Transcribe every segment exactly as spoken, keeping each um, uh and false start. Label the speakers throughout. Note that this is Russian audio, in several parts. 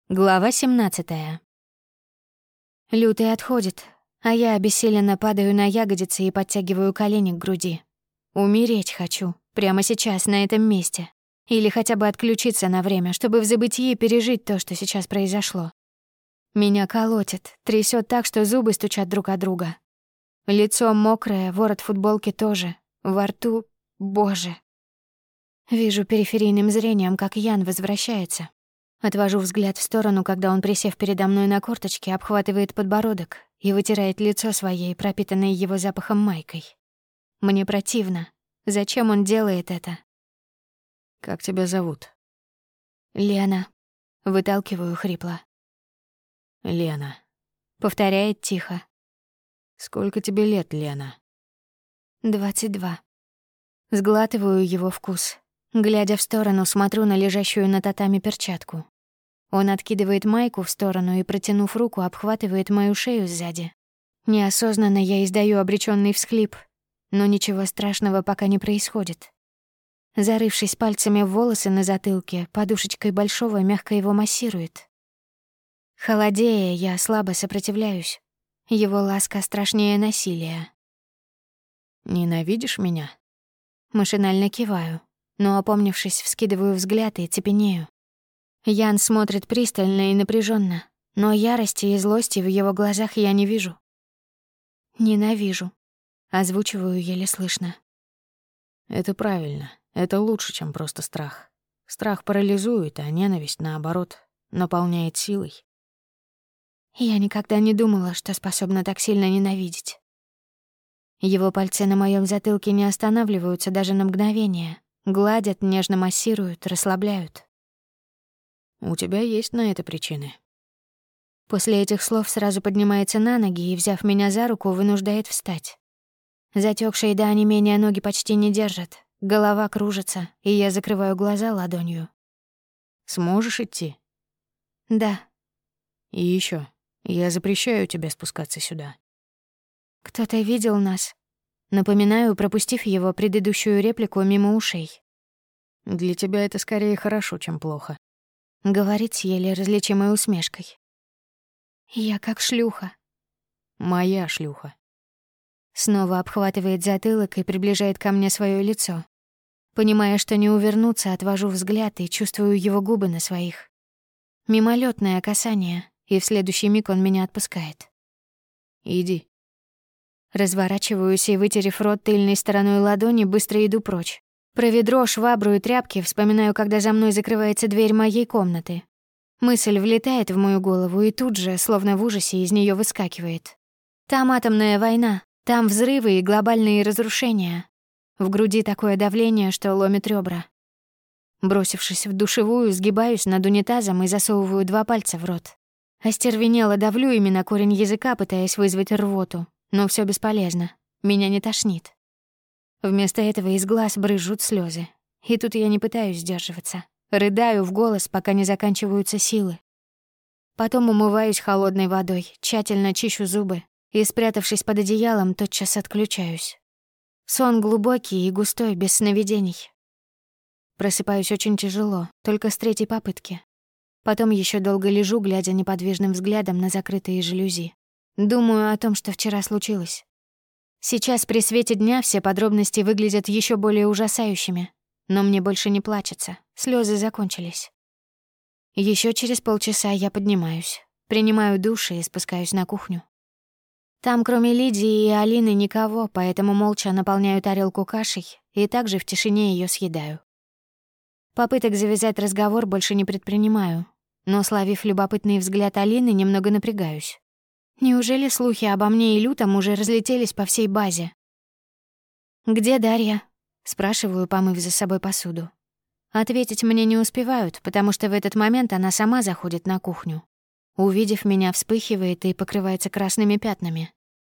Speaker 1: Глава семнадцатая. Лютый отходит, а я обессиленно падаю на ягодицы и подтягиваю колени к груди. Умереть хочу, прямо сейчас, на этом месте. Или хотя бы отключиться на время, чтобы в забытии пережить то, что сейчас произошло. Меня колотит, трясет так, что зубы стучат друг от друга. Лицо мокрое, ворот футболки тоже. Во рту... Боже. Вижу периферийным зрением, как Ян возвращается. Отвожу взгляд в сторону, когда он, присев передо мной на корточке, обхватывает подбородок и вытирает лицо своей, пропитанной его запахом майкой. Мне противно. Зачем он делает это?
Speaker 2: «Как тебя зовут?»
Speaker 1: «Лена». Выталкиваю хрипло.
Speaker 2: «Лена».
Speaker 1: Повторяет тихо.
Speaker 2: «Сколько тебе лет, Лена?»
Speaker 1: «Двадцать два». Сглатываю его вкус. Глядя в сторону, смотрю на лежащую на татами перчатку. Он откидывает майку в сторону и, протянув руку, обхватывает мою шею сзади. Неосознанно я издаю обречённый всхлип, но ничего страшного пока не происходит. Зарывшись пальцами в волосы на затылке, подушечкой большого мягко его массирует. Холодея, я слабо сопротивляюсь. Его ласка страшнее насилия.
Speaker 2: «Ненавидишь меня?»
Speaker 1: Машинально киваю, но, опомнившись, вскидываю взгляд и цепенею. Ян смотрит пристально и напряженно, но ярости и злости в его глазах я не вижу. «Ненавижу», — озвучиваю еле слышно.
Speaker 2: «Это правильно. Это лучше, чем просто страх. Страх парализует, а ненависть, наоборот, наполняет силой».
Speaker 1: Я никогда не думала, что способна так сильно ненавидеть. Его пальцы на моем затылке не останавливаются даже на мгновение. Гладят, нежно массируют, расслабляют.
Speaker 2: «У тебя есть на это причины».
Speaker 1: После этих слов сразу поднимается на ноги и, взяв меня за руку, вынуждает встать. Затёкшие до онемения ноги почти не держат. Голова кружится, и я закрываю глаза ладонью.
Speaker 2: «Сможешь идти?»
Speaker 1: «Да».
Speaker 2: «И ещё, я запрещаю тебе спускаться сюда».
Speaker 1: «Кто-то видел нас?» Напоминаю, пропустив его предыдущую реплику мимо ушей.
Speaker 2: «Для тебя это скорее хорошо, чем плохо»,
Speaker 1: — говорит с еле различимой усмешкой. «Я как шлюха».
Speaker 2: «Моя шлюха».
Speaker 1: Снова обхватывает затылок и приближает ко мне своё лицо. Понимая, что не увернуться, отвожу взгляд и чувствую его губы на своих. Мимолетное касание, и в следующий миг он меня отпускает.
Speaker 2: «Иди».
Speaker 1: Разворачиваюсь и, вытерев рот тыльной стороной ладони, быстро иду прочь. Про ведро, швабру и тряпки вспоминаю, когда за мной закрывается дверь моей комнаты. Мысль влетает в мою голову и тут же, словно в ужасе, из неё выскакивает. Там атомная война, там взрывы и глобальные разрушения. В груди такое давление, что ломит ребра. Бросившись в душевую, сгибаюсь над унитазом и засовываю два пальца в рот. Остервенело давлю ими на корень языка, пытаясь вызвать рвоту. Но всё бесполезно. Меня не тошнит. Вместо этого из глаз брызжут слёзы. И тут я не пытаюсь сдерживаться. Рыдаю в голос, пока не заканчиваются силы. Потом умываюсь холодной водой, тщательно чищу зубы и, спрятавшись под одеялом, тотчас отключаюсь. Сон глубокий и густой, без сновидений. Просыпаюсь очень тяжело, только с третьей попытки. Потом ещё долго лежу, глядя неподвижным взглядом на закрытые жалюзи. Думаю о том, что вчера случилось. Сейчас при свете дня все подробности выглядят ещё более ужасающими, но мне больше не плачется, слёзы закончились. Ещё через полчаса я поднимаюсь, принимаю душ и спускаюсь на кухню. Там, кроме Лидии и Алины, никого, поэтому молча наполняю тарелку кашей и также в тишине её съедаю. Попыток завязать разговор больше не предпринимаю, но, словив любопытный взгляд Алины, немного напрягаюсь. Неужели слухи обо мне и Лютом уже разлетелись по всей базе? «Где Дарья?» — спрашиваю, помыв за собой посуду. Ответить мне не успевают, потому что в этот момент она сама заходит на кухню. Увидев меня, вспыхивает и покрывается красными пятнами.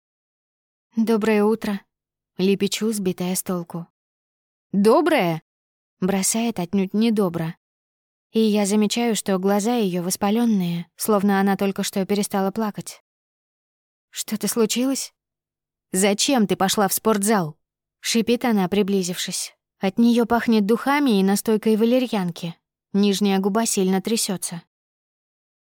Speaker 1: «Доброе утро», — лепечу, сбитая с толку. «Доброе?» — бросает отнюдь недобро. И я замечаю, что глаза её воспалённые, словно она только что перестала плакать. «Что-то случилось?» «Зачем ты пошла в спортзал?» — шипит она, приблизившись. От неё пахнет духами и настойкой валерьянки. Нижняя губа сильно трясётся.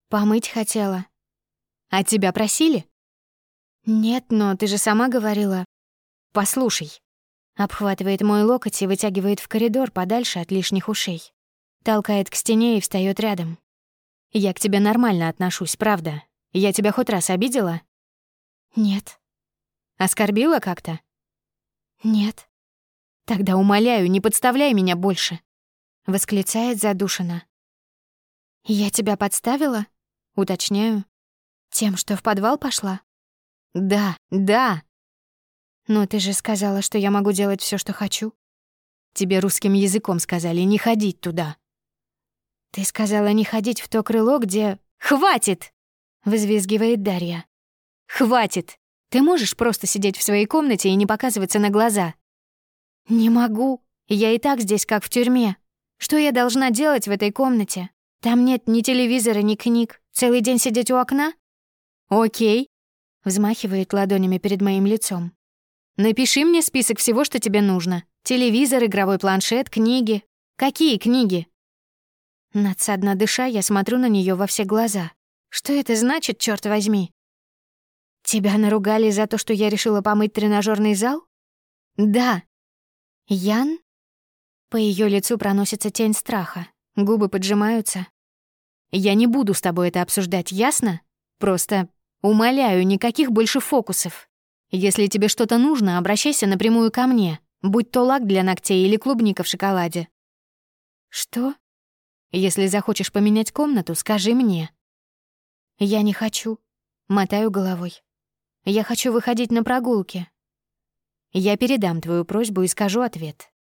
Speaker 1: Помыть хотела.
Speaker 2: А тебя просили?
Speaker 1: Нет, но ты же сама говорила.
Speaker 2: Послушай.
Speaker 1: Обхватывает мой локоть и вытягивает в коридор подальше от лишних ушей. Толкает к стене и встаёт рядом.
Speaker 2: Я к тебе нормально отношусь, правда. Я тебя хоть раз обидела?
Speaker 1: Нет.
Speaker 2: Оскорбила как-то?
Speaker 1: Нет.
Speaker 2: Тогда умоляю, не подставляй меня больше.
Speaker 1: Восклицает задушенно. Я тебя подставила? Уточняю. Тем, что в подвал пошла?
Speaker 2: Да, да.
Speaker 1: Но ты же сказала, что я могу делать всё, что хочу.
Speaker 2: Тебе русским языком сказали не ходить туда.
Speaker 1: Ты сказала не ходить в то крыло, где...
Speaker 2: Хватит!
Speaker 1: Взвизгивает Дарья.
Speaker 2: Хватит! Ты можешь просто сидеть в своей комнате и не показываться на глаза?
Speaker 1: Не могу. Я и так здесь как в тюрьме. Что я должна делать в этой комнате? Там нет ни телевизора, ни книг. Целый день сидеть у окна?
Speaker 2: Окей.
Speaker 1: Взмахивает ладонями перед моим лицом.
Speaker 2: Напиши мне список всего, что тебе нужно. Телевизор, игровой планшет, книги. Какие книги?
Speaker 1: Надсадно дыша, я смотрю на неё во все глаза. Что это значит, чёрт возьми? Тебя наругали за то, что я решила помыть тренажёрный зал?
Speaker 2: Да.
Speaker 1: Ян? По её лицу проносится тень страха. Губы поджимаются.
Speaker 2: Я не буду с тобой это обсуждать, ясно? Просто умоляю, никаких больше фокусов. Если тебе что-то нужно, обращайся напрямую ко мне, будь то лак для ногтей или клубника в шоколаде.
Speaker 1: Что?
Speaker 2: Если захочешь поменять комнату, скажи мне.
Speaker 1: Я не хочу. Мотаю головой. Я хочу выходить на прогулки.
Speaker 2: Я передам твою просьбу и скажу ответ.